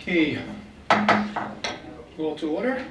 Okay, call to order.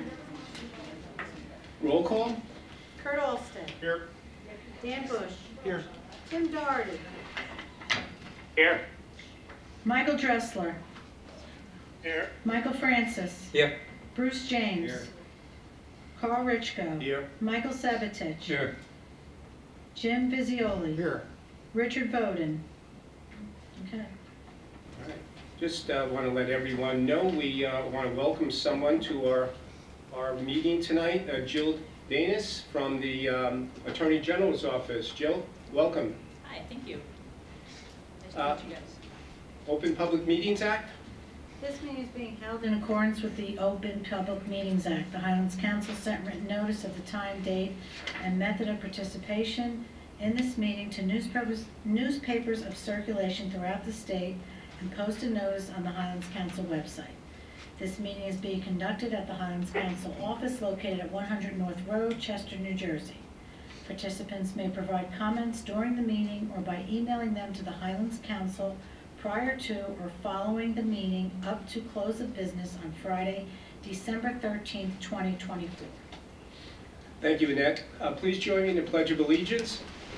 Roll call. Kurt Alston. Here. Dan Bush. Here. Tim Doherty. Here. Michael Dressler. Here. Michael Francis. Here. Bruce James. Here. Carl Richko. Here. Michael Sabatich. Here. Jim Visioli. Here. Richard Bowden. Okay. All right. Just want to let everyone know we want to welcome someone to our meeting tonight. Jill Danis from the Attorney General's office. Jill, welcome. Hi, thank you. Nice to meet you guys. Open Public Meetings Act. This meeting is being held in accordance with the Open Public Meetings Act. The Highlands Council sent written notice of the time, date, and method of participation in this meeting to newspapers of circulation throughout the state and posted notice on the Highlands Council website. This meeting is being conducted at the Highlands Council office located at 100 North Road, Chester, New Jersey. Participants may provide comments during the meeting or by emailing them to the Highlands Council prior to or following the meeting up to close of business on Friday, December 13th, 2024. Thank you, Annette. Please join me in the Pledge of Allegiance.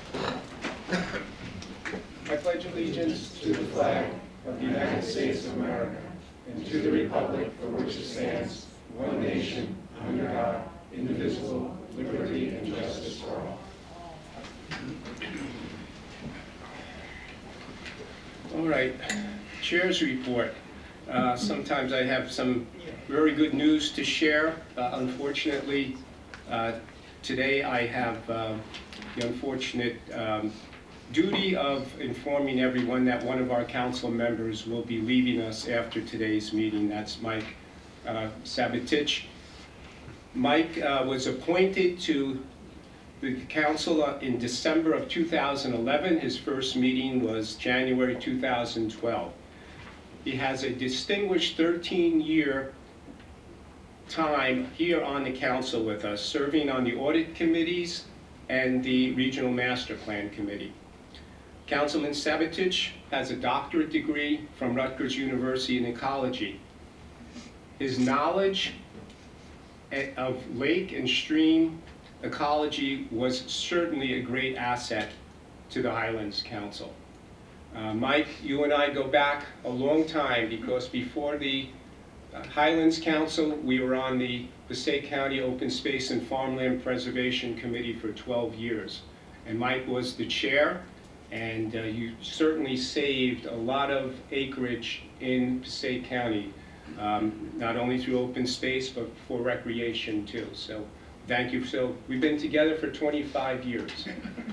I pledge allegiance to the flag of the United States of America and to the republic for which it stands, one nation, under God, indivisible, liberty and justice for all. All right, Chair's report. Sometimes I have some very good news to share. Unfortunately, today I have the unfortunate duty of informing everyone that one of our council members will be leaving us after today's meeting. That's Mike Sabatich. Mike was appointed to the council in December of 2011. His first meeting was January 2012. He has a distinguished 13-year time here on the council with us, serving on the audit committees and the Regional Master Plan Committee. Councilman Sabatich has a doctorate degree from Rutgers University in ecology. His knowledge of lake and stream ecology was certainly a great asset to the Highlands Council. Mike, you and I go back a long time because before the Highlands Council, we were on the Passaic County Open Space and Farmland Preservation Committee for 12 years. And Mike was the chair, and you certainly saved a lot of acreage in Passaic County, not only through open space, but for recreation too. So thank you. So we've been together for 25 years.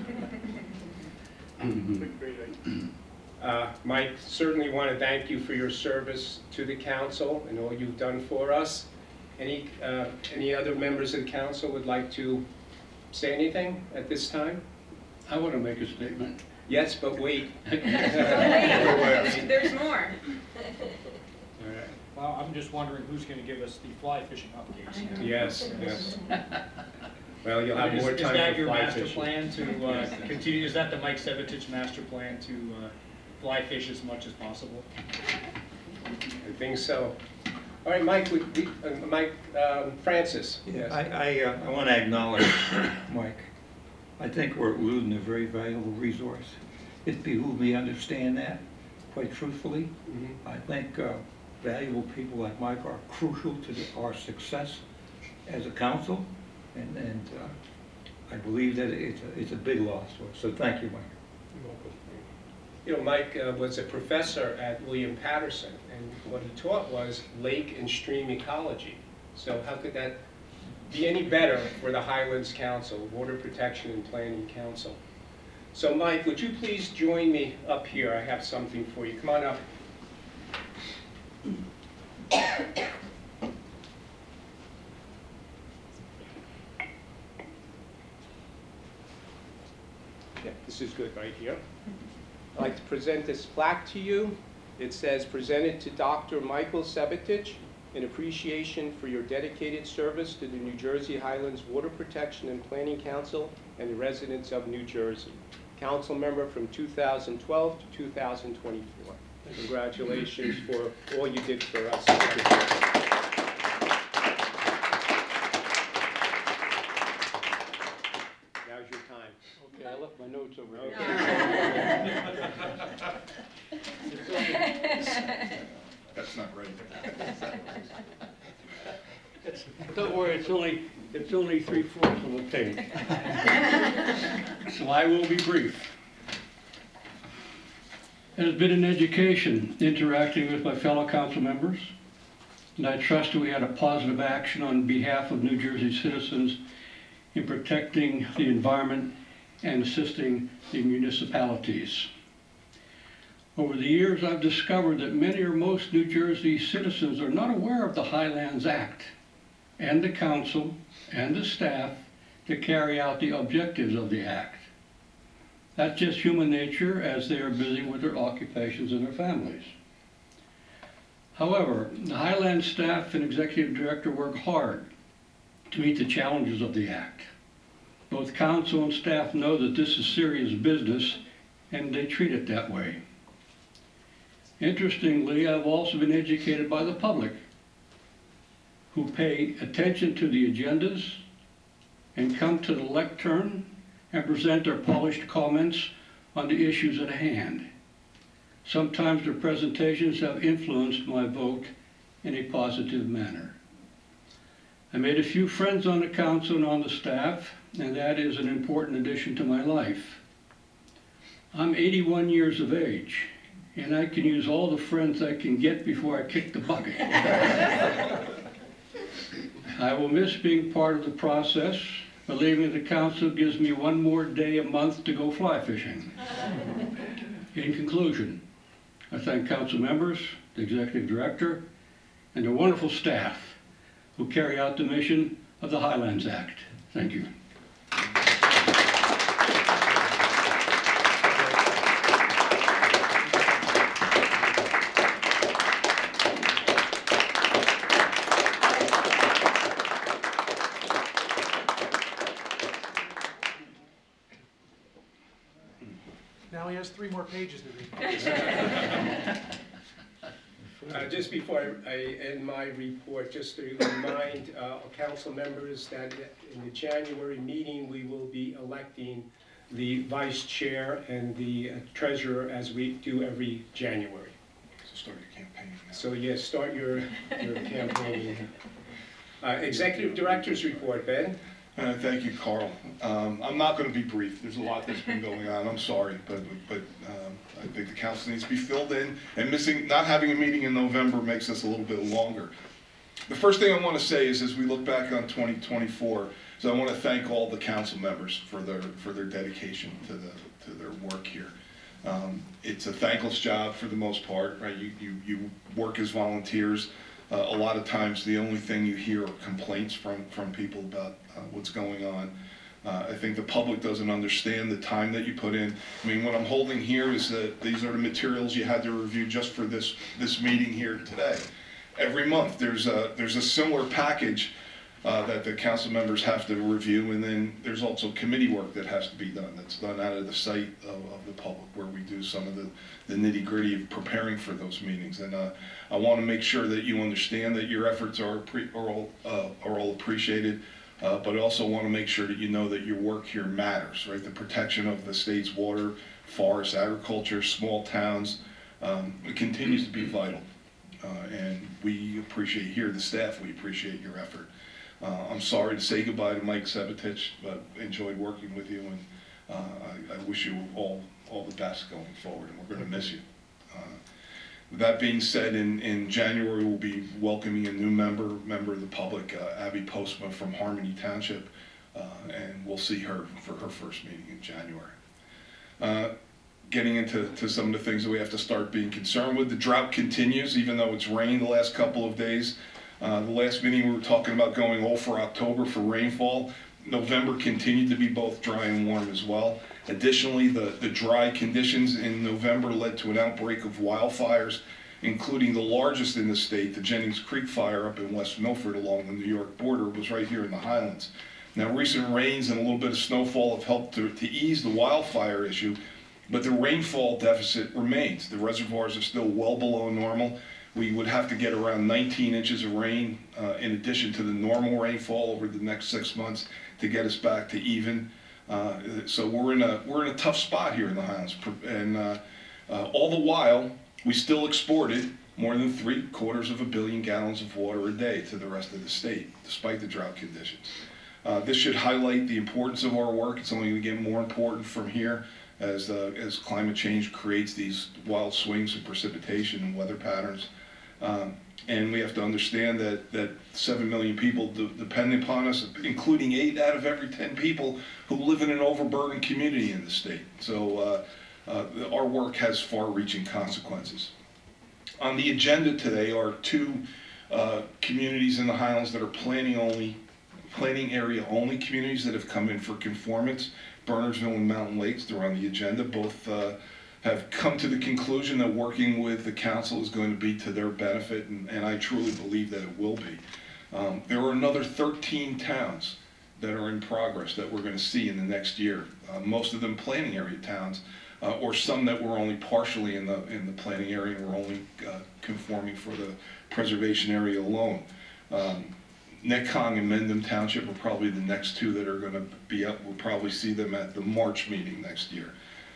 Mike, certainly want to thank you for your service to the council and all you've done for us. Any other members of the council would like to say anything at this time? I want to make a statement. Yes, but wait. There's more. All right. Well, I'm just wondering who's going to give us the fly fishing updates. Yes, yes. Well, you'll have more time Is that for your fly master fishing. plan to continue? Is that the Mike Sabatich master plan to fly fish as much as possible? I think so. All right, Mike, Francis. Yes. I want to acknowledge Mike. I think we're losing a very valuable resource. It behooves me to understand that, quite truthfully. Mm-hmm. I think valuable people like Mike are crucial to our success as a council, and I believe that it's a big loss for us. So thank you, Mike. You're welcome. You know, Mike was a professor at William Patterson, and what he taught was lake and stream ecology. So how could that be any better for the Highlands Council, Water Protection and Planning Council? So Mike, would you please join me up here? I have something for you. Come on up. Yeah, this is good right here. I'd like to present this plaque to you. It says, presented to Dr. Michael Sabatich in appreciation for your dedicated service to the New Jersey Highlands Water Protection and Planning Council and the residents of New Jersey. Council member from 2012 to 2024. and congratulations for all you did for us. Now's your time. Okay, I left my notes over here. That's not right. Don't worry, it's only 3/4 of a page. So I will be brief. It has been an education interacting with my fellow council members, and I trust that we had a positive action on behalf of New Jersey citizens in protecting the environment and assisting the municipalities. Over the years, I've discovered that many or most New Jersey citizens are not aware of the Highlands Act and the council and the staff to carry out the objectives of the act. That's just human nature as they are busy with their occupations and their families. However, the Highlands staff and executive director work hard to meet the challenges of the act. Both council and staff know that this is serious business and they treat it that way. Interestingly, I've also been educated by the public who pay attention to the agendas and come to the lectern and present their polished comments on the issues at hand. Sometimes their presentations have influenced my vote in a positive manner. I made a few friends on the council and on the staff, and that is an important addition to my life. I'm 81 years of age, and I can use all the friends I can get before I kick the bucket. I will miss being part of the process, but leaving the council gives me one more day a month to go fly fishing. In conclusion, I thank council members, the executive director, and the wonderful staff who carry out the mission of the Highlands Act. Thank you. Now he has 3 more pages to read. Just before I end my report, just to remind council members that in the January meeting, we will be electing the vice chair and the treasurer as we do every January. So start your campaign now. So yes, start your campaign. Executive director's report, Ben. Thank you, Carl. I'm not going to be brief. There's a lot that's been going on. I'm sorry, but I think the council needs to be filled in, and not having a meeting in November makes us a little bit longer. The first thing I want to say is, as we look back on 2024, I want to thank all the council members for their dedication to their work here. It's a thankless job for the most part, right? You work as volunteers. A lot of times the only thing you hear are complaints from people about what's going on. I think the public doesn't understand the time that you put in. I mean, what I'm holding here is that these are the materials you had to review just for this meeting here today. Every month there's a similar package that the council members have to review, and then there's also committee work that has to be done. That's done out of the sight of the public, where we do some of the nitty-gritty of preparing for those meetings. And I want to make sure that you understand that your efforts are all appreciated, but I also want to make sure that you know that your work here matters, right? The protection of the state's water, forests, agriculture, small towns, it continues to be vital. And we appreciate here, the staff, we appreciate your effort. I'm sorry to say goodbye to Mike Sevitich, but enjoyed working with you, and I wish you all the best going forward, and we're going to miss you. That being said, in January we'll be welcoming a new member of the public, Abby Postma from Harmony Township, and we'll see her for her first meeting in January. Getting into some of the things that we have to start being concerned with. The drought continues, even though it's rained the last couple of days. The last meeting we were talking about going all for October for rainfall. November continued to be both dry and warm as well. Additionally, the dry conditions in November led to an outbreak of wildfires, including the largest in the state. The Jennings Creek fire up in West Milford along the New York border was right here in the Highlands. Now, recent rains and a little bit of snowfall have helped to ease the wildfire issue, But the rainfall deficit remains. The reservoirs are still well below normal. We would have to get around 19 inches of rain in addition to the normal rainfall over the next 6 months to get us back to even. So we're in a tough spot here in the Highlands, and all the while we still exported more than 750 million gallons of water a day to the rest of the state, despite the drought conditions. This should highlight the importance of our work. It's only going to get more important from here as climate change creates these wild swings in precipitation and weather patterns. And we have to understand that 7 million people depend upon us, including 8 out of every 10 people who live in an overburdened community in the state. So our work has far-reaching consequences. On the agenda today are 2 communities in the Highlands that are planning area only communities that have come in for conformance. Bernardsville and Mountain Lakes, they're on the agenda. Both have come to the conclusion that working with the council is going to be to their benefit, and I truly believe that it will be. There are another 13 towns that are in progress that we're going to see in the next year. Most of them planning area towns, or some that were only partially in the planning area and were only conforming for the preservation area alone. Netcong and Mendham Township are probably the next 2 that are going to be up. We'll probably see them at the March meeting next year.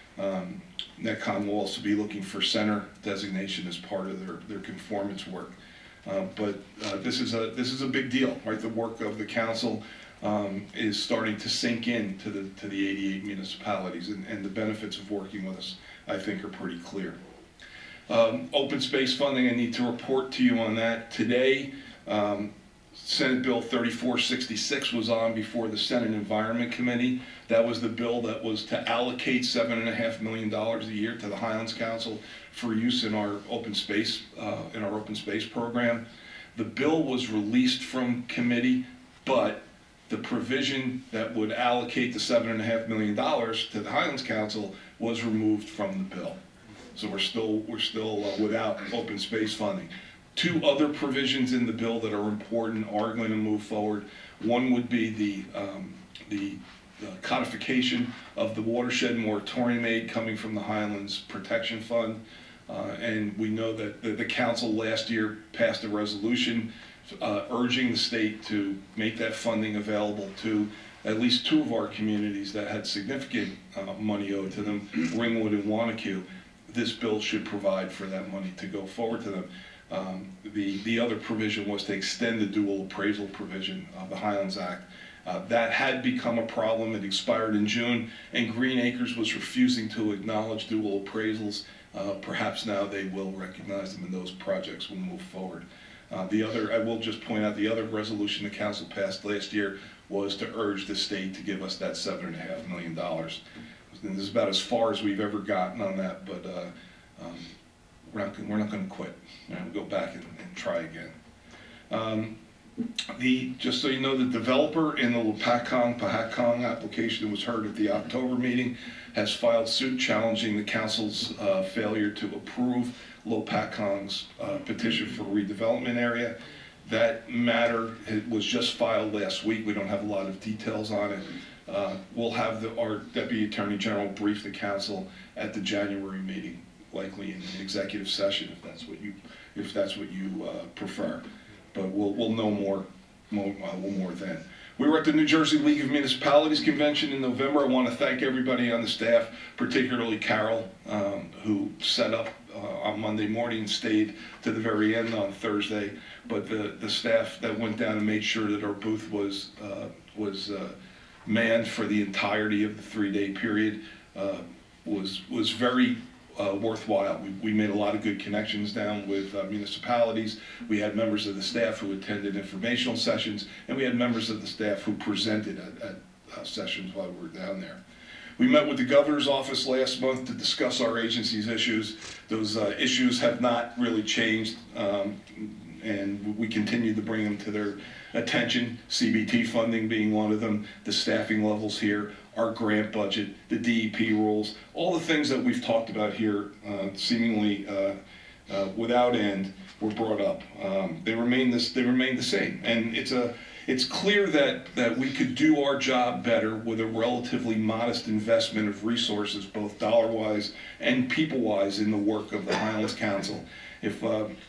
Netcong will also be looking for center designation as part of their conformance work. But this is a big deal, right? The work of the council is starting to sink in to the 88 municipalities, and the benefits of working with us, I think, are pretty clear. Open space funding, I need to report to you on that today. Senate Bill 3466 was on before the Senate Environment Committee. That was the bill that was to allocate $7.5 million a year to the Highlands Council for use in our open space program. The bill was released from committee, but the provision that would allocate the $7.5 million to the Highlands Council was removed from the bill. So we're still without open space funding. 2 other provisions in the bill that are important are going to move forward. One would be the codification of the watershed moratorium aid coming from the Highlands Protection Fund. And we know that the council last year passed a resolution urging the state to make that funding available to at least 2 of our communities that had significant money owed to them, Ringwood and Wanacue. This bill should provide for that money to go forward to them. The other provision was to extend the dual appraisal provision of the Highlands Act. That had become a problem. It expired in June, and Green Acres was refusing to acknowledge dual appraisals. Perhaps now they will recognize them, and those projects will move forward. I will just point out, the other resolution the council passed last year was to urge the state to give us that $7.5 million. And this is about as far as we've ever gotten on that, but we're not going to quit. We'll go back and try again. Just so you know, the developer in the Lopatcong application that was heard at the October meeting has filed suit challenging the council's failure to approve Lopatcong's petition for redevelopment area. That matter was just filed last week. We don't have a lot of details on it. We'll have our Deputy Attorney General brief the council at the January meeting, likely in an executive session, if that's what you prefer. But we'll know more then. We were at the New Jersey League of Municipalities convention in November. I want to thank everybody on the staff, particularly Carol, who set up on Monday morning and stayed to the very end on Thursday. But the staff that went down and made sure that our booth was manned for the entirety of the 3-day period was very worthwhile. We made a lot of good connections down with municipalities. We had members of the staff who attended informational sessions, and we had members of the staff who presented at sessions while we were down there. We met with the governor's office last month to discuss our agency's issues. Those issues have not really changed, and we continue to bring them to their attention, CBT funding being one of them, the staffing levels here, our grant budget, the DEP rules, all the things that we've talked about here seemingly without end were brought up. They remain the same, and it's It's clear that we could do our job better with a relatively modest investment of resources, both dollar-wise and people-wise, in the work of the Highlands Council. If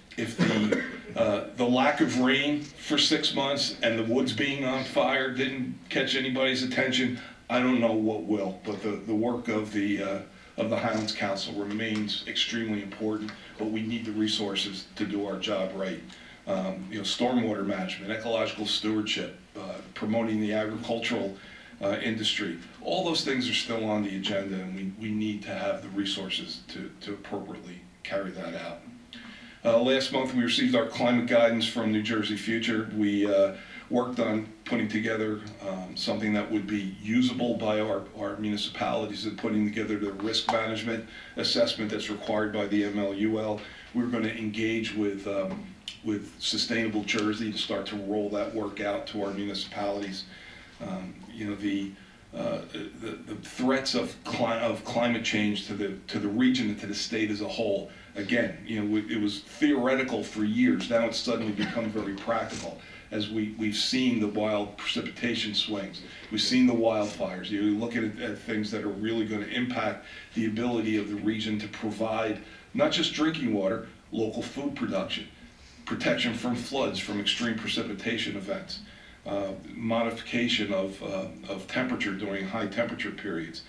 the lack of rain for 6 months and the woods being on fire didn't catch anybody's attention, I don't know what will. But the work of the Highlands Council remains extremely important, but we need the resources to do our job right. Stormwater management, ecological stewardship, promoting the agricultural industry. All those things are still on the agenda, and we need to have the resources to appropriately carry that out. Last month we received our climate guidance from New Jersey Future. We worked on putting together something that would be usable by our municipalities and putting together the risk management assessment that's required by the MLUL. We're going to engage with Sustainable Jersey to start to roll that work out to our municipalities. The threats of climate change to the region and to the state as a whole. Again, it was theoretical for years. Now it's suddenly become very practical, as we've seen the wild precipitation swings. We've seen the wildfires. You look at things that are really going to impact the ability of the region to provide not just drinking water, local food production, protection from floods, from extreme precipitation events, modification of temperature during high temperature periods,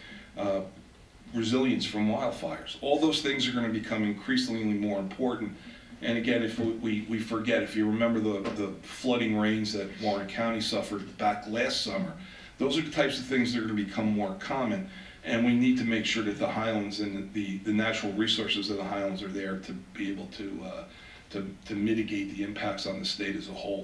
resilience from wildfires. All those things are going to become increasingly more important. And again, if we forget, if you remember the flooding rains that Warren County suffered back last summer, those are the types of things that are going to become more common. And we need to make sure that the Highlands and the natural resources of the Highlands are there to be able to mitigate the impacts on the state as a whole.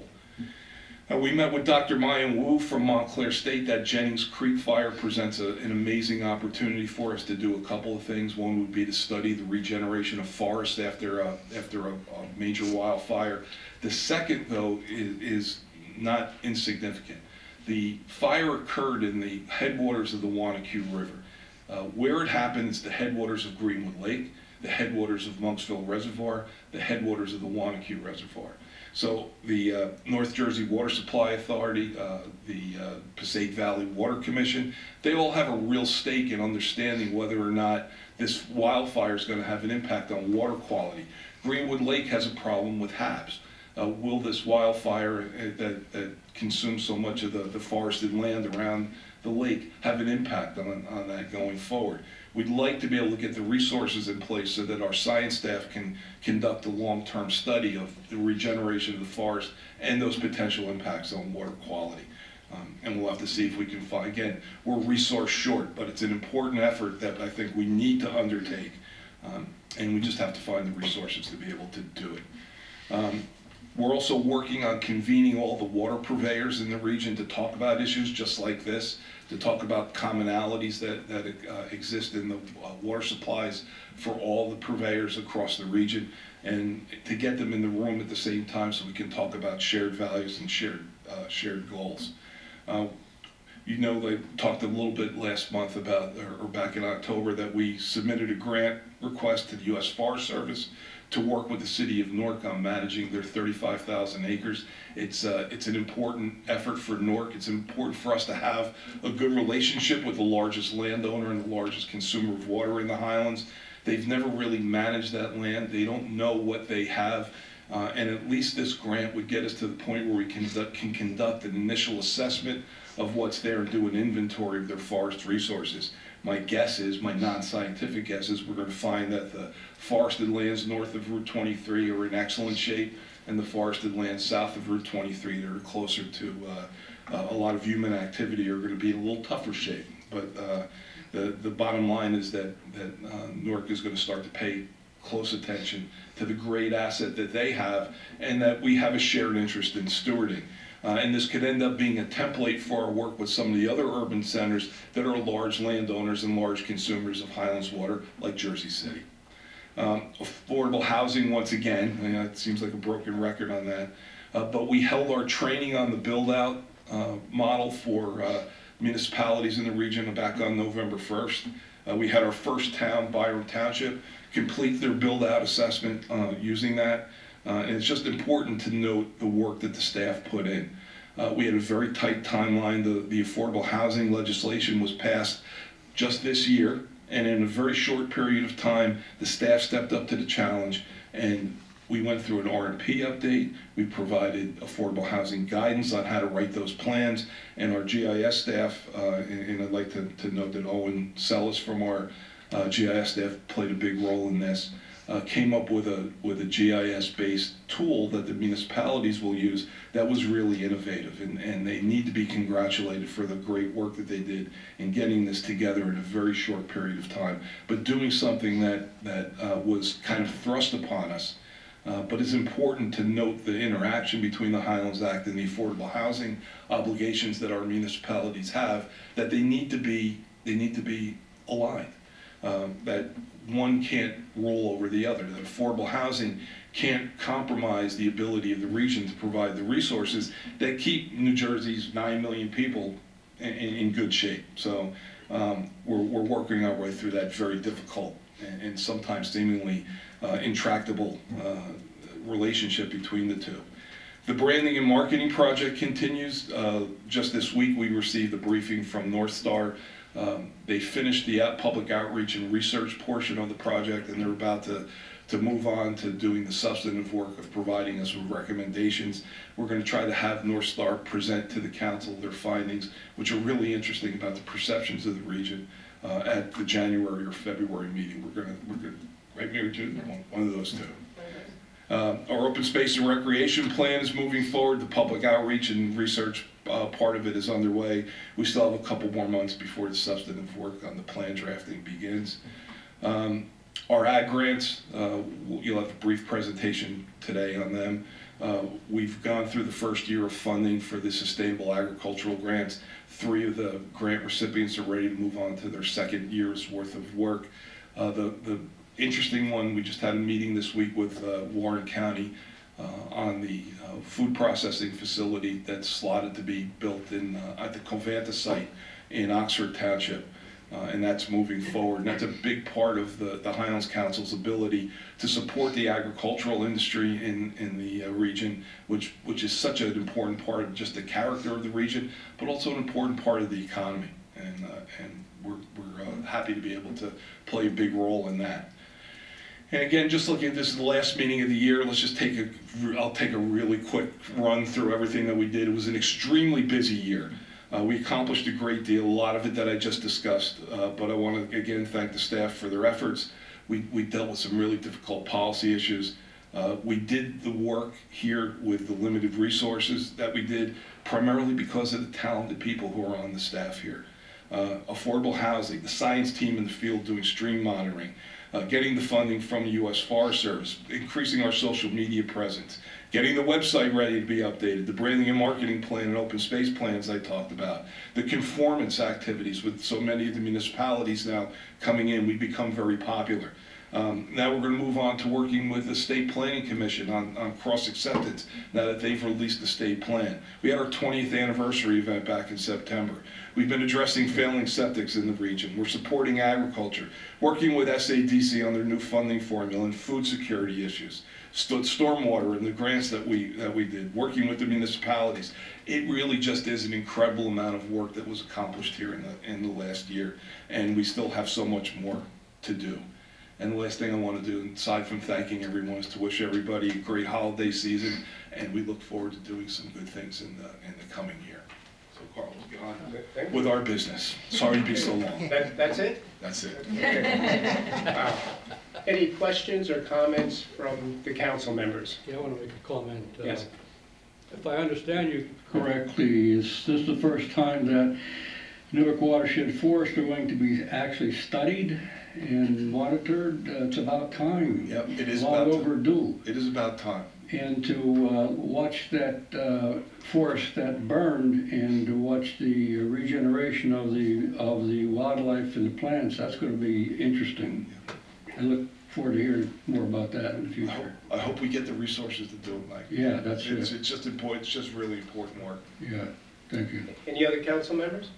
We met with Dr. Mayan Wu from Montclair State. That Jennings Creek fire presents an amazing opportunity for us to do a couple of things. One would be to study the regeneration of forests after a major wildfire. The second, though, is not insignificant. The fire occurred in the headwaters of the Wanacue River. Where it happened is the headwaters of Greenwood Lake, the headwaters of Monksville Reservoir, the headwaters of the Wanacue Reservoir. So the North Jersey Water Supply Authority, the Passaic Valley Water Commission, they all have a real stake in understanding whether or not this wildfire is going to have an impact on water quality. Greenwood Lake has a problem with HABs. Will this wildfire that consumes so much of the forested land around the lake have an impact on that going forward? We'd like to be able to get the resources in place so that our science staff can conduct a long-term study of the regeneration of the forest and those potential impacts on water quality. And we'll have to see if we can find, again, we're resource short, but it's an important effort that I think we need to undertake. And we just have to find the resources to be able to do it. We're also working on convening all the water purveyors in the region to talk about issues just like this, to talk about commonalities that exist in the water supplies for all the purveyors across the region, and to get them in the room at the same time so we can talk about shared values and shared goals. They talked a little bit last month about, or back in October, that we submitted a grant request to the U.S. Forest Service to work with the city of Newark on managing their 35,000 acres. It's an important effort for Newark. It's important for us to have a good relationship with the largest landowner and the largest consumer of water in the Highlands. They've never really managed that land. They don't know what they have. And at least this grant would get us to the point where we can conduct an initial assessment of what's there and do an inventory of their forest resources. My guess is, my non-scientific guess is, we're going to find that the forested lands north of Route 23 are in excellent shape, and the forested lands south of Route 23 that are closer to a lot of human activity are going to be in a little tougher shape. But the bottom line is that Newark is going to start to pay close attention to the great asset that they have, and that we have a shared interest in stewarding. And this could end up being a template for our work with some of the other urban centers that are large landowners and large consumers of Highlands water, like Jersey City. Affordable housing, once again, it seems like a broken record on that. But we held our training on the build-out model for municipalities in the region back on November 1st. We had our first town, Byram Township, complete their build-out assessment using that. And it's just important to note the work that the staff put in. We had a very tight timeline. The affordable housing legislation was passed just this year, and in a very short period of time, the staff stepped up to the challenge, and we went through an RMP update. We provided affordable housing guidance on how to write those plans, and our GIS staff, and I'd like to note that Owen Sellis from our GIS staff played a big role in this, came up with a GIS-based tool that the municipalities will use that was really innovative, and they need to be congratulated for the great work that they did in getting this together in a very short period of time, but doing something that was kind of thrust upon us. But it's important to note the interaction between the Highlands Act and the affordable housing obligations that our municipalities have, that they need to be aligned. That one can't roll over the other. That affordable housing can't compromise the ability of the region to provide the resources that keep New Jersey's 9 million people in good shape. So we're working our way through that very difficult and sometimes seemingly intractable relationship between the two. The branding and marketing project continues. Just this week we received a briefing from North Star. They finished the public outreach and research portion of the project, and they're about to move on to doing the substantive work of providing us with recommendations. We're going to try to have North Star present to the council their findings, which are really interesting about the perceptions of the region at the January or February meeting. We're going to right, Mary June? One of those two. Our open space and recreation plan is moving forward. The public outreach and research part of it is underway. We still have a couple more months before the substantive work on the plan drafting begins. Our ag grants, you'll have a brief presentation today on them. We've gone through the first year of funding for the sustainable agricultural grants. 3 of the grant recipients are ready to move on to their second year's worth of work. The interesting one, we just had a meeting this week with Warren County on the food processing facility that's slotted to be built at the Covanta site in Oxford Township. And that's moving forward. And that's a big part of the Highlands Council's ability to support the agricultural industry in the region, which is such an important part of just the character of the region, but also an important part of the economy. And we're happy to be able to play a big role in that. And again, just looking at this is the last meeting of the year, let's just I'll take a really quick run through everything that we did. It was an extremely busy year. We accomplished a great deal, a lot of it that I just discussed, but I want to again thank the staff for their efforts. We dealt with some really difficult policy issues. We did the work here with the limited resources that we did, primarily because of the talented people who are on the staff here. Affordable housing, the science team in the field doing stream monitoring, getting the funding from the U.S. Forest Service, increasing our social media presence, getting the website ready to be updated, the branding and marketing plan and open space plans I talked about, the conformance activities with so many of the municipalities now coming in, we've become very popular. Now we're going to move on to working with the State Planning Commission on cross-acceptance now that they've released the state plan. We had our 20th anniversary event back in September. We've been addressing failing septics in the region. We're supporting agriculture, working with SADC on their new funding formula and food security issues, stormwater and the grants that we did, working with the municipalities. It really just is an incredible amount of work that was accomplished here in the last year, and we still have so much more to do. And the last thing I want to do, aside from thanking everyone, is to wish everybody a great holiday season, and we look forward to doing some good things in the coming year. So Carl, let's get on with our business. Sorry to be so long. That's it? That's it. Wow. Any questions or comments from the council members? Yeah, I want to make a comment. Yes. If I understand you Correctly, is this the first time that Newark watershed forests are going to be actually studied and monitored? It's about time. Yep, it is long about time. overdue. It is about time. And to watch that forest that burned and to watch the regeneration of the wildlife and the plants, that's going to be interesting. I look forward to hearing more about that in the future. I hope we get the resources to do it, Mike. Yeah, that's it. It's just important. It's just really important work. Yeah, thank you. Any other council members?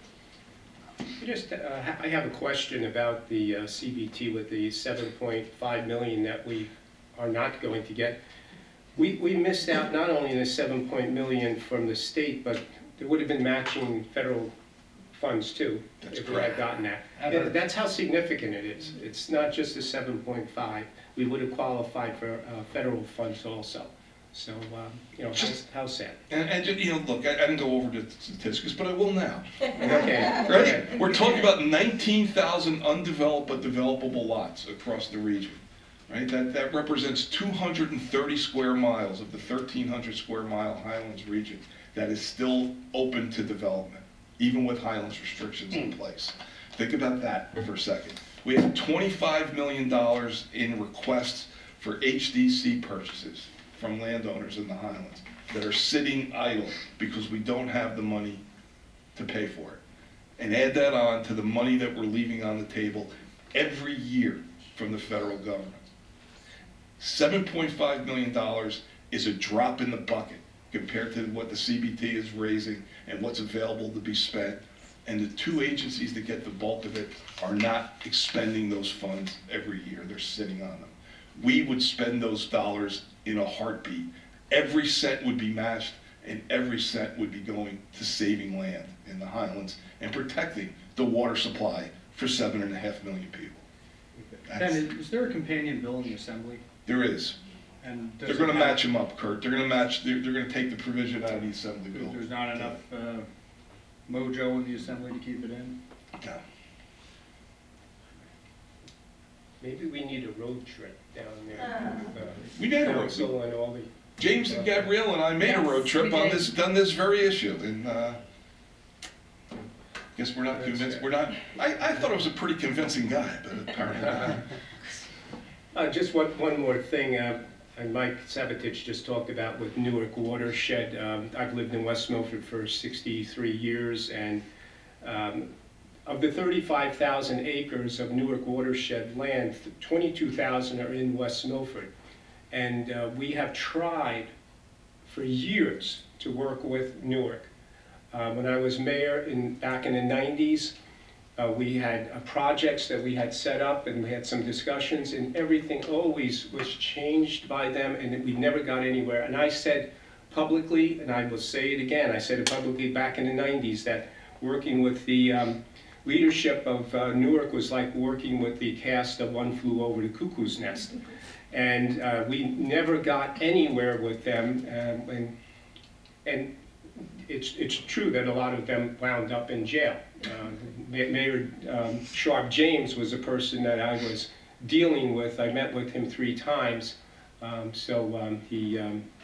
I have a question about the CBT with the $7.5 million that we are not going to get. We missed out not only in the 7 million from the state, but there would have been matching federal funds too, That's if we had correct. gotten that. I've heard- That's how significant it is. It's not just the 7.5. We would have qualified for federal funds also. So, you know, how sad. And you know, look, I didn't go over the statistics, but I will now. Okay. Right? We're talking about 19,000 undeveloped but developable lots across the region. Right? That represents 230 square miles of the 1,300 square mile Highlands region that is still open to development, even with Highlands restrictions in place. Think about that for a second. We have $25 million in requests for HDC purchases from landowners in the Highlands that are sitting idle because we don't have the money to pay for it. And add that on to the money that we're leaving on the table every year from the federal government. $7.5 million is a drop in the bucket compared to what the CBT is raising and what's available to be spent. And the two agencies that get the bulk of it are not expending those funds every year. They're sitting on them. We would spend those dollars in a heartbeat. Every cent would be matched, and every cent would be going to saving land in the Highlands and protecting the water supply for 7.5 million people. Ben, is there a companion bill in the Assembly? There is. And does They're it going to have- match them up, Kurt. They're going to match. They're going to take the provision out of the Assembly bill. There's not enough mojo in the Assembly to keep it in? No. Maybe we need a road trip down there. We made a road. Council and all the. James and Gabrielle and I made a road trip we on did. this very issue, and guess we're not That's convinced. it. We're not. I thought I was a pretty convincing guy, but apparently not. Just one more thing, and Mike Sabatich just talked about with Newark Watershed. I've lived in West Milford for 63 years, and of the 35,000 acres of Newark Watershed land, 22,000 are in West Milford. And we have tried for years to work with Newark. When I was mayor back in the 90s, we had projects that we had set up, and we had some discussions, and everything always was changed by them, and we never got anywhere. And I said publicly, and I will say it again, I said it publicly back in the 90s, that working with the leadership of Newark was like working with the cast of One Flew Over the Cuckoo's Nest. And we never got anywhere with them, and it's true that a lot of them wound up in jail. Mayor Sharp James was a person that I was dealing with. I met with him 3 times, so he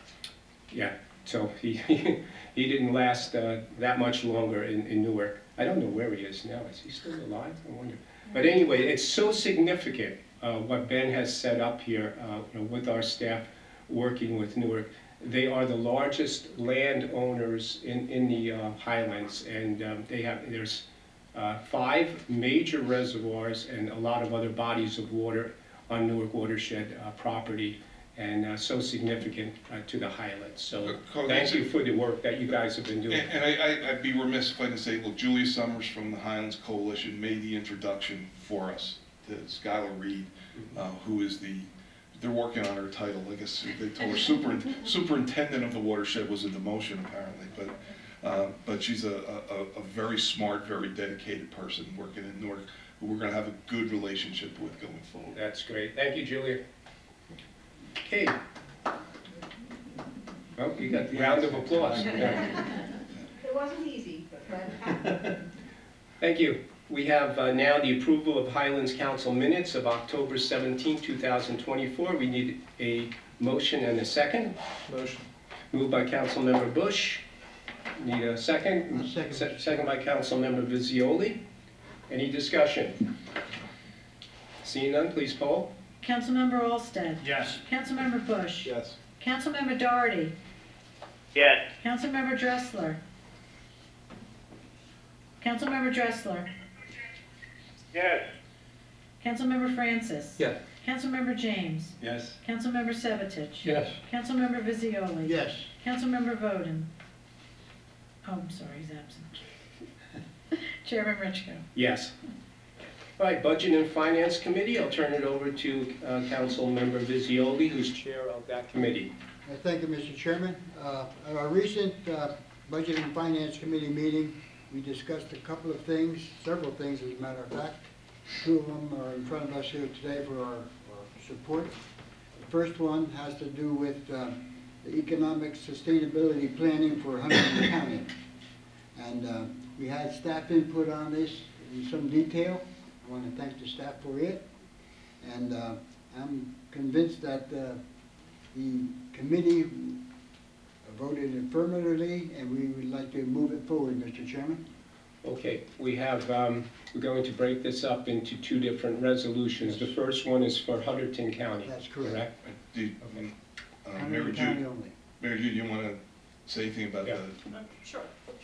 he didn't last that much longer in Newark. I don't know where he is now. Is he still alive? I wonder. But anyway, it's so significant what Ben has set up here with our staff working with Newark. They are the largest landowners in the Highlands, and there's 5 major reservoirs and a lot of other bodies of water on Newark Watershed property, and so significant to the Highlands. So thank you for the work that you guys have been doing. And I'd be remiss if I didn't say, look, Julia Summers from the Highlands Coalition made the introduction for us to Skylar Reed, who is they're working on her title. I guess they told her superintendent of the watershed was a demotion apparently, but she's a very smart, very dedicated person working in Newark, who we're going to have a good relationship with going forward. That's great. Thank you, Julia. Okay. Well, you got the round of applause. Yeah. It wasn't easy, but Thank you. We have now the approval of Highlands Council minutes of October 17, 2024. We need a motion and a second. Motion. Moved by Councilmember Bush. Need a second? Second. Second by Councilmember Vizioli. Any discussion? Seeing none, please poll. Councilmember Olsted. Yes. Councilmember Bush. Yes. Councilmember Doherty. Yes. Councilmember Dressler. Councilmember Dressler. Yes. Councilmember Francis. Yes. Councilmember James. Yes. Councilmember Sabatich. Yes. Councilmember Vizioli. Yes. Councilmember Voden. Oh, I'm sorry, he's absent. Chairman Richko. Yes. All right, Budget and Finance Committee, I'll turn it over to Councilmember Vizioli, who's chair of that committee. Thank you, Mr. Chairman. At our recent Budget and Finance Committee meeting, we discussed a couple of things, several things as a matter of fact. Two of them are in front of us here today for our support. The first one has to do with the economic sustainability planning for Hunterdon County. And we had staff input on this in some detail. I want to thank the staff for it. And I'm convinced that the committee voted affirmatively, and we would like to move it forward, Mr. Chairman. Okay, we have, we're going to break this up into two different resolutions. The first one is for Hunterdon County. That's correct. Mary Hunterdon Jude, County only. Mary Jude, you want to say anything about Yeah. the? Sure.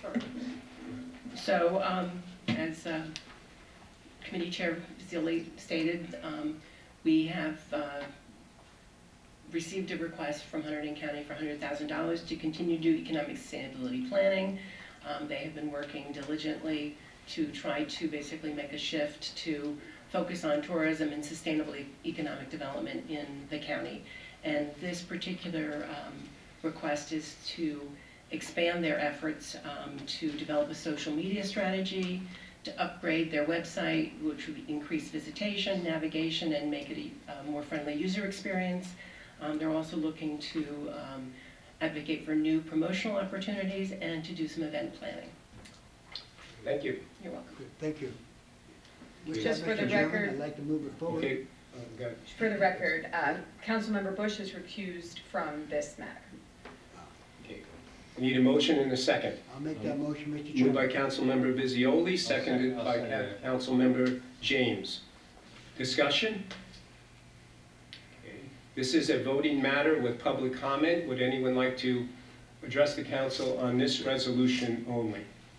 So, as Committee Chair Zilli stated, we have received a request from Hunterdon County for $100,000 to continue to do economic sustainability planning. They have been working diligently to try to basically make a shift to focus on tourism and sustainable economic development in the county. And this particular request is to expand their efforts to develop a social media strategy, to upgrade their website, which would increase visitation, navigation, and make it a more friendly user experience. They're also looking to advocate for new promotional opportunities and to do some event planning. Thank you. You're welcome. Good, thank you. With Just that, for the Mr. Chairman, record- I'd like to move it forward. Okay, go ahead. For the record, Councilmember Bush is recused from this matter. Okay. We need a motion and a second. I'll make that motion, Mr. Moved Chairman. by Councilmember Visioli, seconded by Councilmember James. Discussion? Okay. This is a voting matter with public comment. Would anyone like to address the council on this resolution only?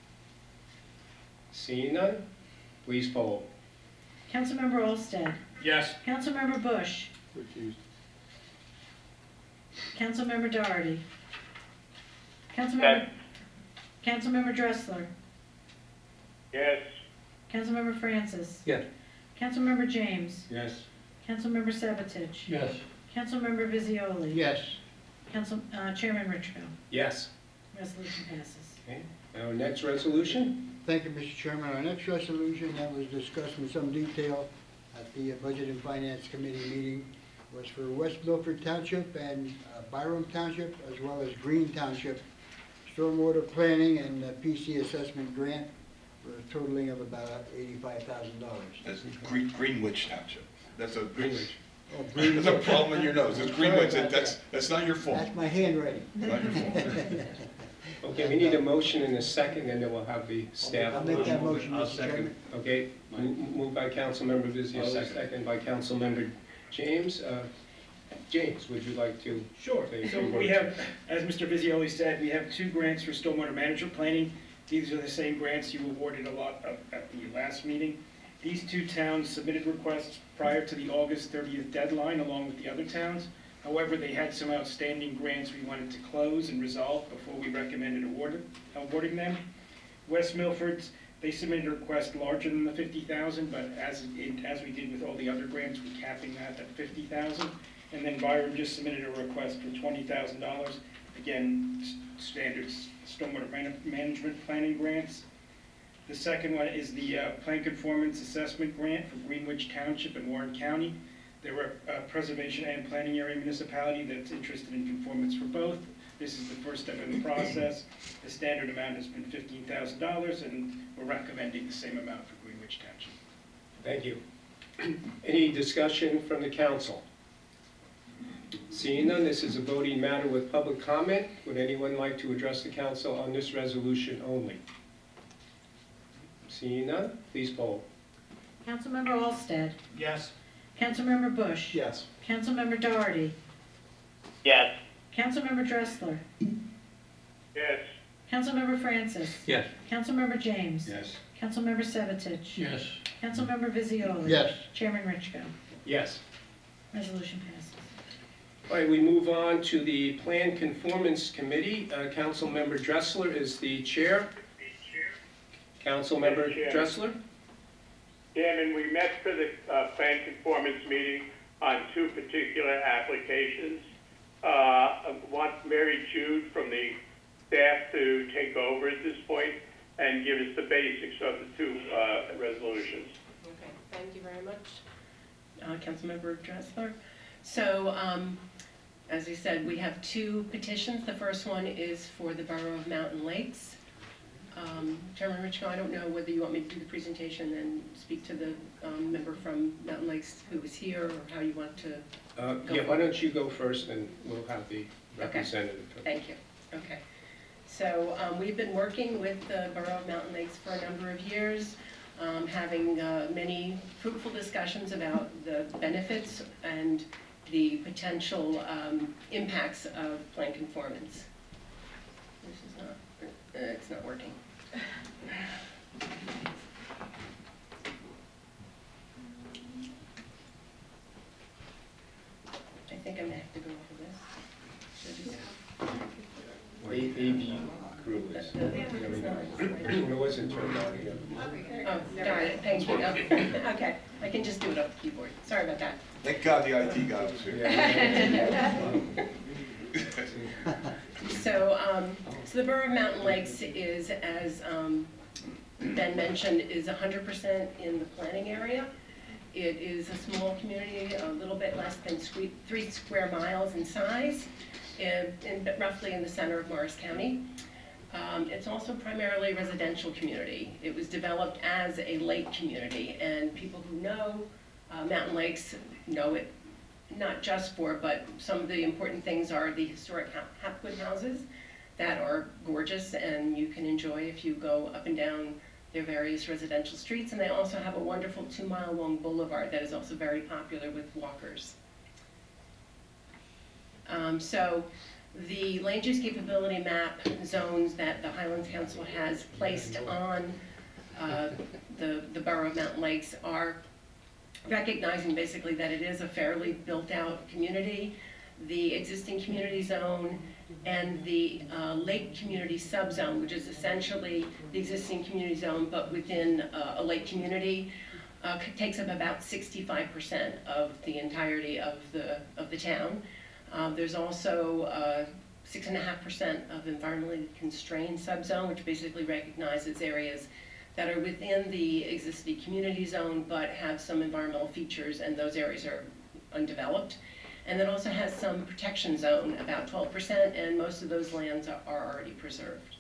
Seeing none, please poll. Councilmember Olsted. Yes. Councilmember Bush. Recused. Councilmember Doherty. Councilmember, Yes. Councilmember Dressler. Yes. Councilmember Francis. Yes. Councilmember James. Yes. Councilmember Sabatich. Yes. Councilmember Visioli. Yes. Chairman Richco. Yes. Resolution passes. Okay. Our next resolution? Thank you, Mr. Chairman. Our next resolution that was discussed in some detail at the Budget and Finance Committee meeting was for West Milford Township and Byram Township, as well as Green Township, stormwater planning and PC assessment grant for a totaling of about $85,000. That's Greenwich Township. That's a Greenwich. Oh, There's Greenwich. a problem in your nose. It's Greenwich. Sorry about That's not your fault. That's my handwriting. Not your fault. Okay, we need a motion and a second, and then we'll have the staff. I'll make that motion, I'll Mr. second. Chairman. Okay, moved by Councilmember Visioli, second by Councilmember James. James, would you like to? Sure. say a So few we words? have, as Mr. Visioli said, we have 2 grants for stormwater management planning. These are the same grants you awarded a lot of at the last meeting. These 2 towns submitted requests prior to the August 30th deadline, along with the other towns. However, they had some outstanding grants we wanted to close and resolve before we recommended awarding them. West Milford's, they submitted a request larger than the $50,000, but as we did with all the other grants, we're capping that at $50,000. And then Byram just submitted a request for $20,000. Again, standard stormwater management planning grants. The second one is the Plan Conformance Assessment Grant for Greenwich Township and Warren County. They're a preservation and planning area municipality that's interested in conformance for both. This is the first step in the process. The standard amount has been $15,000, and we're recommending the same amount for Greenwich Township. Thank you. Any discussion from the council? Seeing none, this is a voting matter with public comment. Would anyone like to address the council on this resolution only? Seeing none, please poll. Councilmember Olsted. Yes. Councilmember Bush. Yes. Councilmember Doherty. Yes. Councilmember Dressler. Yes. Councilmember Francis. Yes. Councilmember James. Yes. Councilmember Sabatich. Yes. Councilmember Visioli. Yes. Chairman Richco. Yes. Resolution passes. All right, we move on to the Plan Conformance Committee. Councilmember Dressler is the chair. Councilmember Chair. Dressler? Chairman, we met for the plan conformance meeting on 2 particular applications. want Mary Jude from the staff to take over at this point and give us the basics of the two resolutions. Okay, thank you very much, Councilmember Dressler. So, as I said, we have two petitions. The first one is for the Borough of Mountain Lakes. Chairman Richko, I don't know whether you want me to do the presentation and speak to the member from Mountain Lakes who is here, or how you want to Yeah, why don't you go first, and we'll have the representative. Thank you. Okay. So we've been working with the Borough of Mountain Lakes for a number of years, having many fruitful discussions about the benefits and the potential impacts of plan conformance. This is not, it's not working. I think I'm gonna have to go over this. AV crew is, it wasn't turned on yet. Oh, darn it, thank you. Okay, I can just do it off the keyboard. Sorry about that. Thank God the IT guy was here. So, so the Borough of Mountain Lakes is, as Ben mentioned, is 100% in the planning area. It is a small community, a little bit less than 3 square miles in size, roughly in the center of Morris County. It's also primarily a residential community. It was developed as a lake community, and people who know Mountain Lakes know it not just for, but some of the important things are the historic Hapgood houses that are gorgeous and you can enjoy if you go up and down their various residential streets. And they also have a wonderful 2-mile-long boulevard that is also very popular with walkers. So the land use capability map zones that the Highlands Council has placed on the Borough of Mountain Lakes are recognizing basically that it is a fairly built-out community. The existing community zone and the lake community subzone, which is essentially the existing community zone but within a lake community, takes up about 65% of the entirety of the town. There's also 6.5% of environmentally constrained subzone, which basically recognizes areas that are within the existing community zone but have some environmental features, and those areas are undeveloped. And then also has some protection zone, about 12%, and most of those lands are already preserved.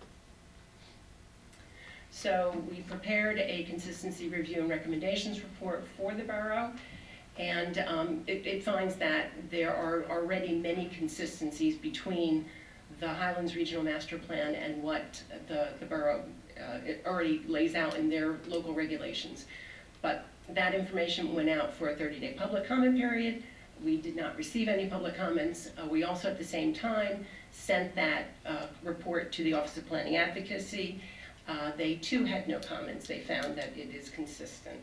So we prepared a consistency review and recommendations report for the borough, and it finds that there are already many consistencies between the Highlands Regional Master Plan and what the borough it already lays out in their local regulations. But that information went out for a 30-day public comment period. We did not receive any public comments. We also at the same time sent that report to the Office of Planning Advocacy. They too had no comments. They found that it is consistent.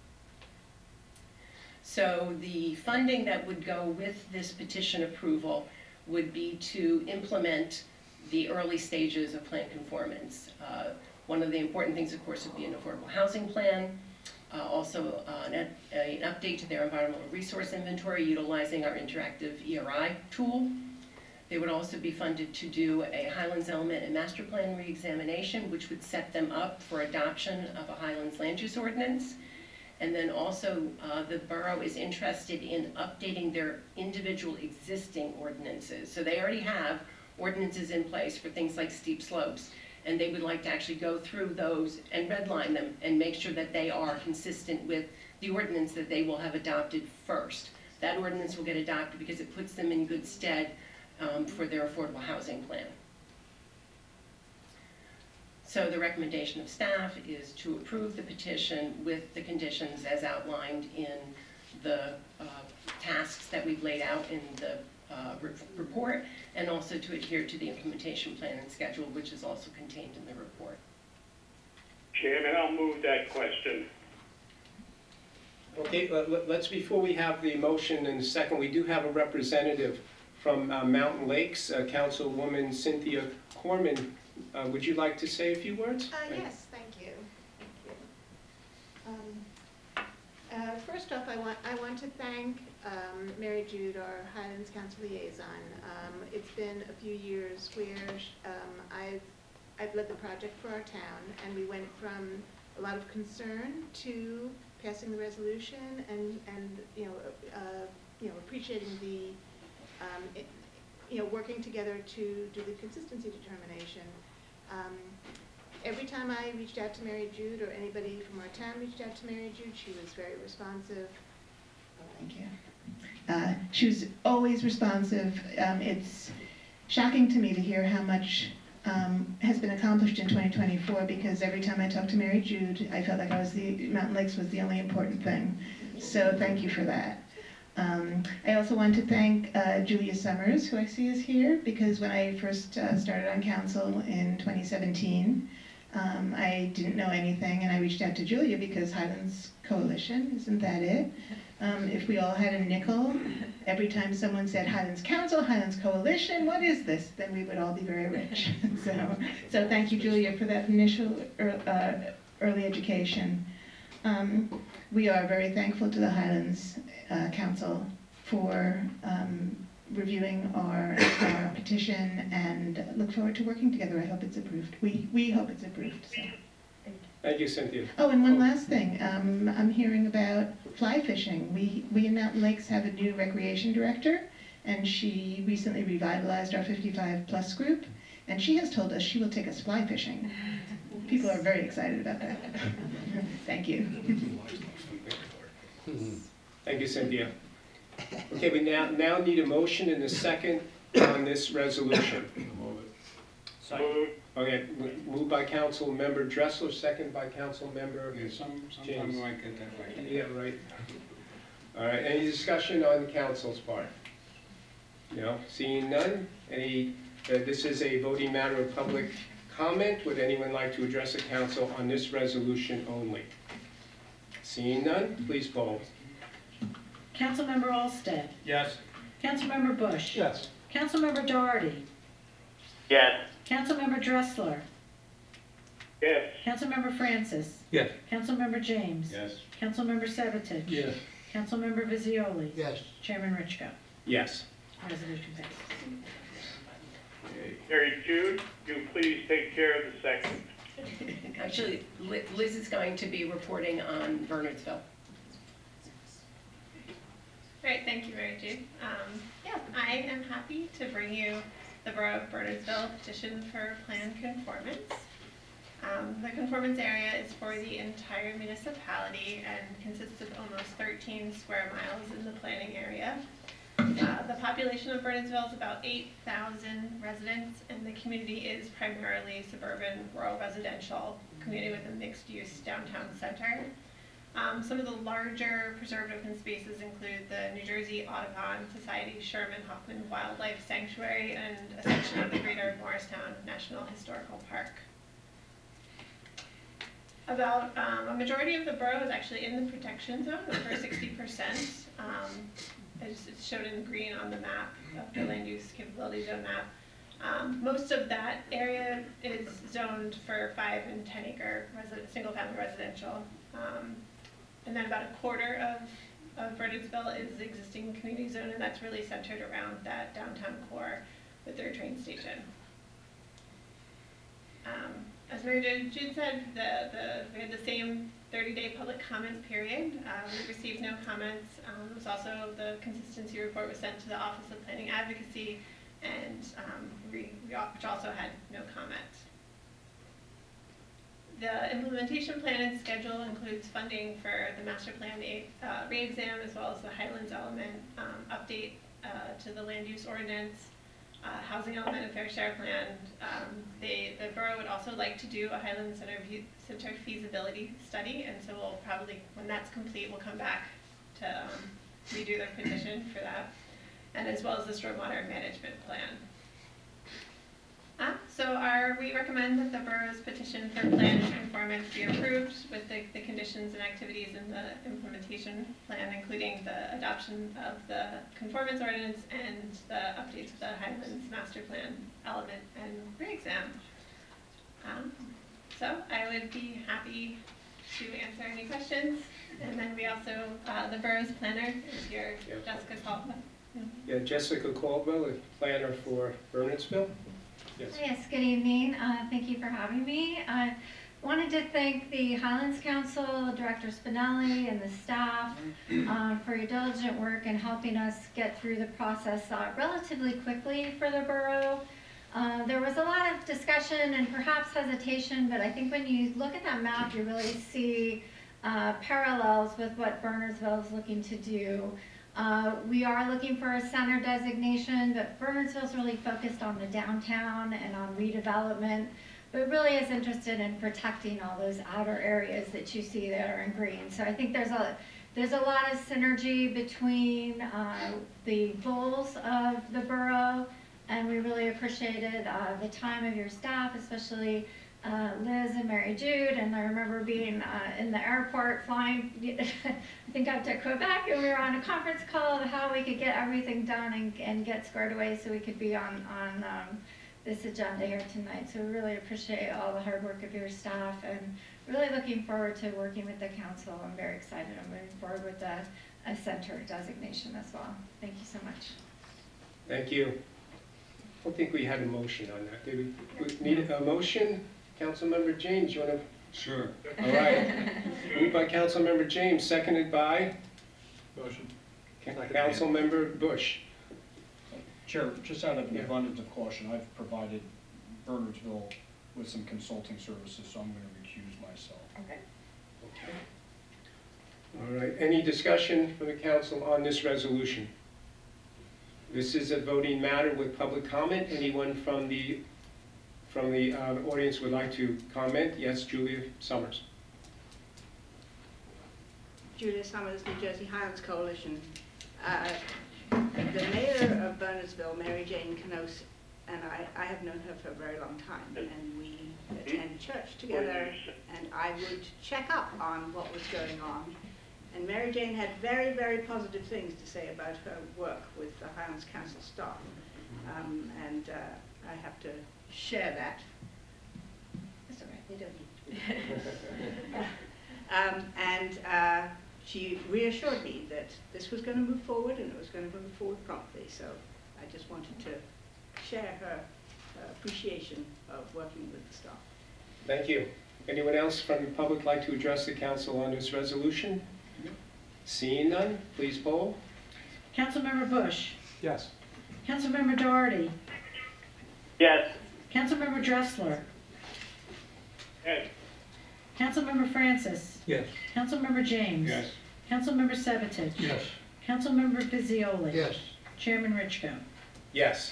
So the funding that would go with this petition approval would be to implement the early stages of plan conformance. One of the important things, of course, would be an affordable housing plan, also an update to their environmental resource inventory utilizing our interactive ERI tool. They would also be funded to do a Highlands element and master plan reexamination, which would set them up for adoption of a Highlands land use ordinance. And then also the borough is interested in updating their individual existing ordinances. So they already have ordinances in place for things like steep slopes, and they would like to actually go through those and redline them and make sure that they are consistent with the ordinance that they will have adopted first. That ordinance will get adopted because it puts them in good stead for their affordable housing plan. So the recommendation of staff is to approve the petition with the conditions as outlined in the tasks that we've laid out in the report, and also to adhere to the implementation plan and schedule, which is also contained in the report. Chairman, I'll move that question. Okay, let's, before we have the motion and the second, we do have a representative from Mountain Lakes, Councilwoman Cynthia Corman. Would you like to say a few words? Yes, thank you. Thank you. First off, I want to thank Mary Jude, our Highlands Council liaison. It's been a few years where I've led the project for our town, and we went from a lot of concern to passing the resolution and appreciating the working together to do the consistency determination. Every time I reached out to Mary Jude, or anybody from our town reached out to Mary Jude, she was very responsive. Oh, thank you. She was always responsive. It's shocking to me to hear how much has been accomplished in 2024, because every time I talked to Mary Jude, I felt like Mountain Lakes was the only important thing. So thank you for that. I also want to thank Julia Summers, who I see is here, because when I first started on council in 2017, I didn't know anything, and I reached out to Julia because Highlands Coalition, isn't that it? If we all had a nickel, every time someone said Highlands Council, Highlands Coalition, what is this? Then we would all be very rich. So thank you, Julia, for that initial early education. We are very thankful to the Highlands Council for reviewing our petition, and look forward to working together. I hope it's approved. We hope it's approved. So. Thank you, Cynthia. Oh, and one last thing. I'm hearing about fly fishing. We in Mountain Lakes have a new recreation director, and she recently revitalized our 55+ group, and she has told us she will take us fly fishing. People are very excited about that. Thank you. Thank you, Cynthia. Okay, we now need a motion and a second on this resolution. Move. Okay, moved by Council Member Dressler, second by Council Member Sometimes James. I get that right. Yeah, right. All right, any discussion on the council's part? No, seeing none. This is a voting matter of public comment. Would anyone like to address the council on this resolution only? Seeing none, please poll. Councilmember Olsted. Yes. Councilmember Bush. Yes. Councilmember Doherty. Yes. Councilmember Dressler. Yes. Councilmember Francis. Yes. Councilmember James. Yes. Councilmember Sabatich. Yes. Councilmember Visioli. Yes. Chairman Richko. Yes. Resolution passes. Mary Jude, you please take care of the second. Actually, Liz is going to be reporting on Bernardsville. Great, thank you, Mary Jude. Yeah, I am happy to bring you the Borough of Bernardsville petition for plan conformance. The conformance area is for the entire municipality and consists of almost 13 square miles in the planning area. The population of Bernardsville is about 8,000 residents, and the community is primarily suburban, rural residential community with a mixed-use downtown center. Some of the larger preserved open spaces include the New Jersey Audubon Society Sherman Hoffman Wildlife Sanctuary and a section of the Greater Morristown National Historical Park. About a majority of the borough is actually in the protection zone, over 60%. It's shown in green on the map of the land use capability zone map. Most of that area is zoned for 5 and 10 acre single-family residential. And then about a quarter of Bernardsville is the existing community zone, and that's really centered around that downtown core with their train station. As Mary Jude said, we had the same 30-day public comment period. We received no comments. It was also the consistency report was sent to the Office of Planning Advocacy, and which also had no comment. The implementation plan and schedule includes funding for the master plan re-exam, as well as the Highlands element update to the land use ordinance, housing element and fair share plan. The borough would also like to do a Highlands Center feasibility study, and so we'll probably, when that's complete, we'll come back to redo their petition for that, and as well as the stormwater management plan. We recommend that the borough's petition for plan conformance be approved with the conditions and activities in the implementation plan, including the adoption of the conformance ordinance and the updates to the Highlands master plan element and re-exam. So I would be happy to answer any questions. And then we also, the borough's planner is here, Yep. Jessica Caldwell. Yeah, Jessica Caldwell, the planner for Bernardsville. Yes. Yes, good evening. Thank you for having me. I wanted to thank the Highlands Council, Director Spinelli, and the staff for your diligent work in helping us get through the process relatively quickly for the borough. There was a lot of discussion and perhaps hesitation, but I think when you look at that map, you really see parallels with what Bernardsville is looking to do. We are looking for a center designation, but Bernardsville is really focused on the downtown and on redevelopment, but really is interested in protecting all those outer areas that you see that are in green. So I think there's a lot of synergy between the goals of the borough, and we really appreciated the time of your staff, especially Liz and Mary Jude, and I remember being in the airport flying, I think up to Quebec, and we were on a conference call of how we could get everything done and get squared away so we could be on this agenda here tonight. So we really appreciate all the hard work of your staff, and really looking forward to working with the council. I'm very excited. I'm moving forward with a center designation as well. Thank you so much. Thank you. I don't think we had a motion on that, did we? We need a motion? Councilmember James, you want to? Sure. All right. Moved by Councilmember James, seconded by Motion. Councilmember Bush. Chair, just out of an abundance of caution, I've provided Bernardsville with some consulting services, so I'm going to recuse myself. Okay. All right. Any discussion from the council on this resolution? This is a voting matter with public comment. Anyone from the audience would like to comment? Yes, Julia Summers. Julia Summers, New Jersey Highlands Coalition. The mayor of Bernardsville, Mary Jane Canosa, and I have known her for a very long time, and we attend church together, and I would check up on what was going on. And Mary Jane had very, very positive things to say about her work with the Highlands Council staff. And I have to share that. That's all right, they don't need to. She reassured me that this was going to move forward, and it was going to move forward promptly. So I just wanted to share her appreciation of working with the staff. Thank you. Anyone else from the public like to address the council on this resolution? Seeing none, please poll. Councilmember Bush. Yes. Councilmember Doherty. Yes. Councilmember Dressler. Yes. Councilmember Francis. Yes. Councilmember James. Yes. Councilmember Sabatich. Yes. Councilmember Fizioli. Yes. Chairman Richko. Yes.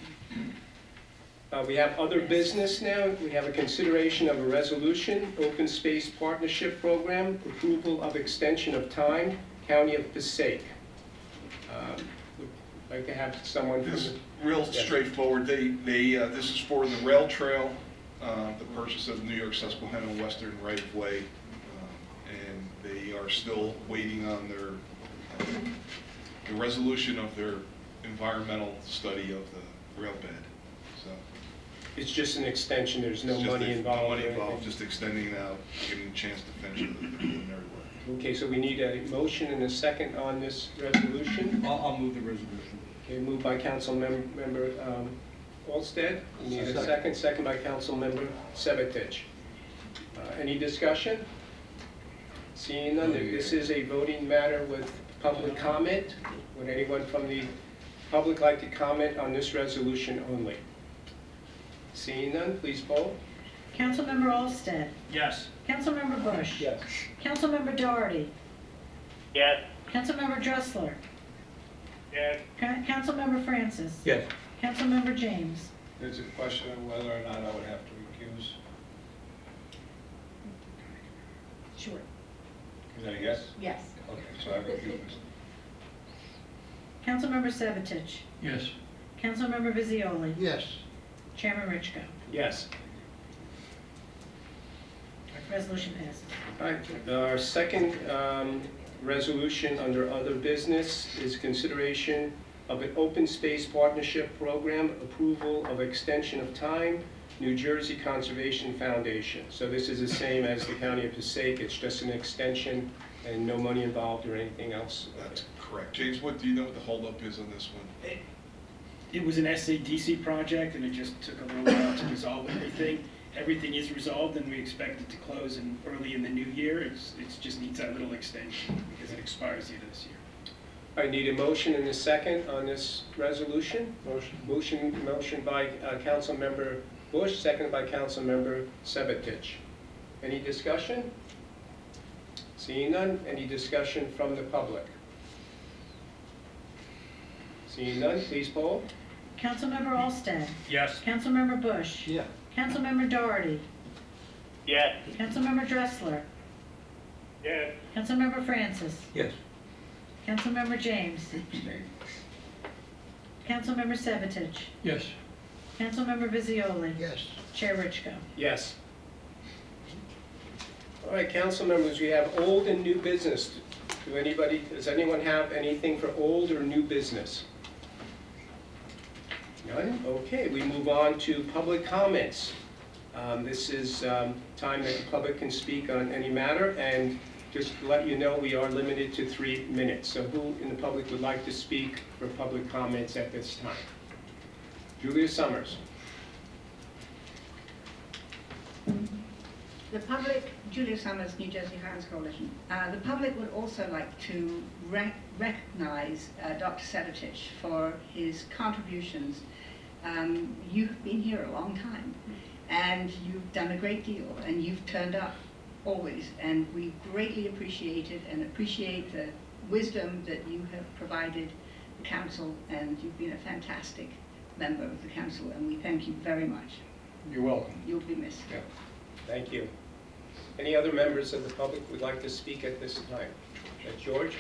We have other business now. We have a consideration of a resolution, Open Space Partnership Program, approval of extension of time, County of Passaic. Would like to have someone from This the... is real straightforward. This is for the rail trail, the purchase of New York Susquehanna Western right-of-way, and they are still waiting on the resolution of their environmental study of the rail bed. So It's just an extension, there's no it's just money no involved. money or anything. involved, just extending it out, giving a chance to finish the preliminary work. Okay, so we need a motion and a second on this resolution. I'll move the resolution. Okay, moved by Councilmember Olsted. We need a second by Councilmember Sabatich. Any discussion? Seeing none, this is a voting matter with public comment. Would anyone from the public like to comment on this resolution only? Seeing none, please poll. Councilmember Olsted. Yes. Councilmember Bush. Yes. Councilmember Doherty. Yes. Councilmember Dressler. Yes. Councilmember Francis. Yes. Councilmember James. There's a question of whether or not I would have to recuse. Sure. Is that a yes? Yes. Okay, so I recuse myself. Councilmember Sabatich. Yes. Councilmember Vizioli. Yes. Chairman Richko. Yes. Resolution passes. All right, our second resolution under other business is consideration of an open space partnership program, approval of extension of time, New Jersey Conservation Foundation. So this is the same as the County of Passaic, it's just an extension and no money involved or anything else. That's correct. James, what do you know what the holdup is on this one? It was an SADC project, and it just took a little while to resolve everything. Everything is resolved, and we expect it to close early in the new year. It just needs that little extension because it expires the end of this year. I need a motion and a second on this resolution. Motion by Councilmember Bush, seconded by Councilmember Sabatich. Any discussion? Seeing none, any discussion from the public? Seeing none, please poll. Councilmember Olsted. Yes. Councilmember Bush. Yeah. Councilmember Doherty. Yes. Councilmember Dressler. Yes. Councilmember Francis. Yes. Councilmember James. Councilmember Sabatich. Yes. Councilmember Visioli. Yes. Chair Richko. Yes. All right, council members, we have old and new business. Does anyone have anything for old or new business? None? Okay, we move on to public comments. This is time that the public can speak on any matter, and just to let you know, we are limited to 3 minutes. So who in the public would like to speak for public comments at this time? Julia Summers. The public, Julia Summers, New Jersey Highlands Coalition. The public would also like to recognize Dr. Sabatich for his contributions. You've been here a long time, and you've done a great deal, and you've turned up always, and we greatly appreciate it and appreciate the wisdom that you have provided the council, and you've been a fantastic member of the council, and we thank you very much. You're welcome. You'll be missed. Yeah. Thank you. Any other members of the public would like to speak at this time? George?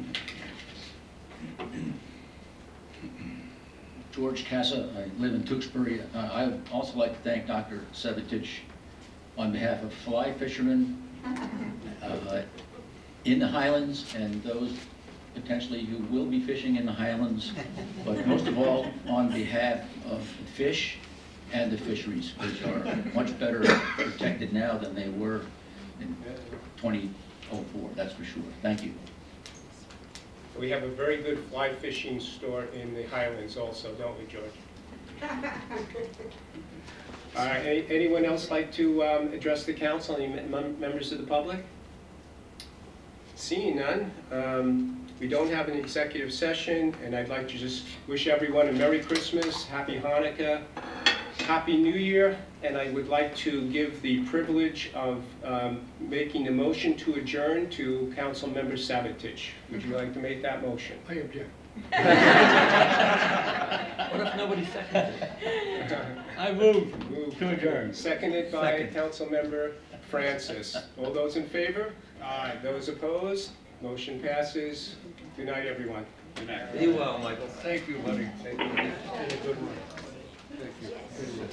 George Casa, I live in Tewksbury. I would also like to thank Dr. Sabatich on behalf of fly fishermen in the Highlands and those potentially who will be fishing in the Highlands, but most of all on behalf of fish and the fisheries, which are much better protected now than they were in 2004, that's for sure. Thank you. We have a very good fly fishing store in the Highlands also, don't we, George? All right, anyone else like to address the council? Any members of the public? Seeing none, we don't have an executive session, and I'd like to just wish everyone a Merry Christmas, Happy Hanukkah, Happy New Year, and I would like to give the privilege of making a motion to adjourn to Councilmember Sabatich. Would you like to make that motion? I object. What if nobody seconds it? I move to adjourn. Seconded by Councilmember Francis. All those in favor? Aye. Those opposed? Motion passes. Good night, everyone. Good night. Be well, Michael. Thank you, buddy. Thank you. Good one.